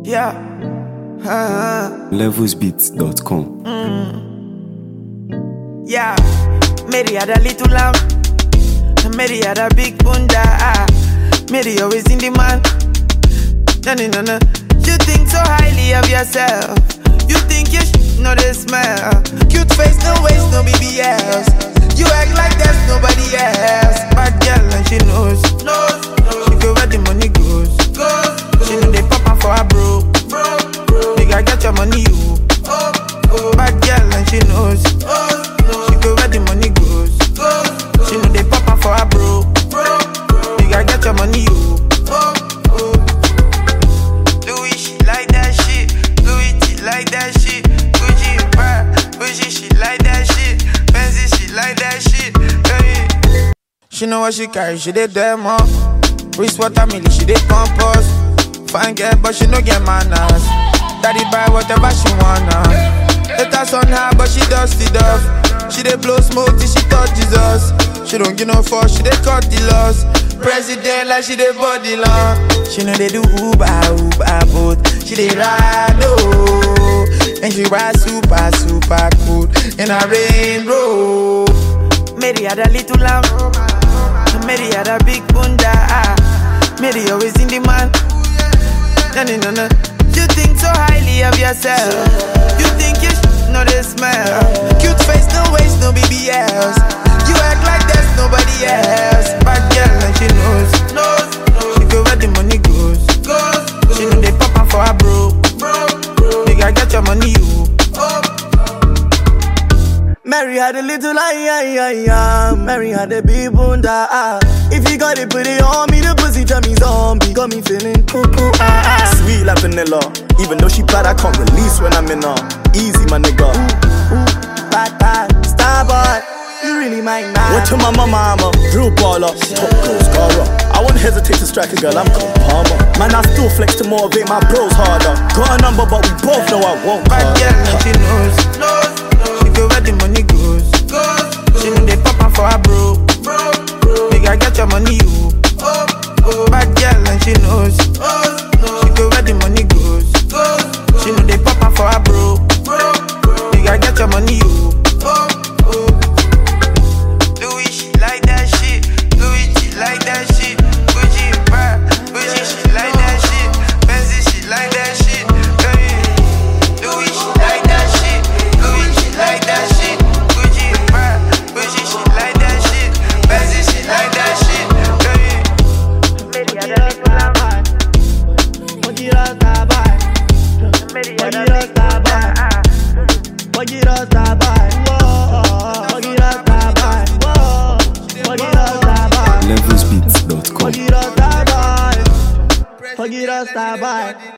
Yeah. Levelsbeats.com. Yeah. Mary had a little lamb. Mary had a big bunda. Mary always in demand. No. You think so highly of yourself. You think you know the smell. Cute face, no waist, no BBLs. You act like there's nobody else. Bad girl and she knows. She go where the money goes. She know they pop for her bro. Nigga get your money you. Bad girl and she knows. She go where the money goes. She know they pop for her bro. Nigga get your money you. Louis she like that shit. Louis she like that shit. Gucci she like that shit. Benzi she like that shit. Hey. She know what she carry, she did demo. Wrist watermelon, she did compose. Fine girl, but she no get manners. Daddy buy whatever she wanna. Haters on her, but she dusty duff. She dey blow smoke till she touch Jesus. She don't give no fuck, she dey cut the loss. President like she dey body long. She know they do Uber boat. She dey ride oh, and she ride super cool in a rain road. Mary had a little lamb. Mary had a big bunda. Mary always in demand. No. You think so highly of yourself. You think you know the smell. Cute face, no waist, no BBLs. You act like there's nobody else. Bad girl and she knows. She go where the money goes. She know they pop for her bro. Nigga get your money you. Mary had a little Mary had a big bunda. If you got it, put it on me. The pussy tell me zombie. Got me feeling cuckoo. Sweet like vanilla. Even though she bad, I can't release when I'm in her. Easy, my nigga. Bad, star boy. You really might not. Word to my mama, I'm a real baller. Top girl, scarer. I won't hesitate to strike a girl, I'm Palmer. Man, I still flex to motivate my bros harder. Got a number, but we both know I won't call. Bad girl and she knows. She go where the money goes. She know they pop for her bro. Nigga get your money you. Bad girl and she knows. She go where the money goes. She know they pop for her bro. Nigga get your money you. Louis she like that shit. Louis she like that shit. Gucci she like that shit. Benzi she like that shit. Louis she like that shit. Louis she like that shit. Gucci she like that shit. Benzi she like that shit. Levelsbeats.com. Forget us,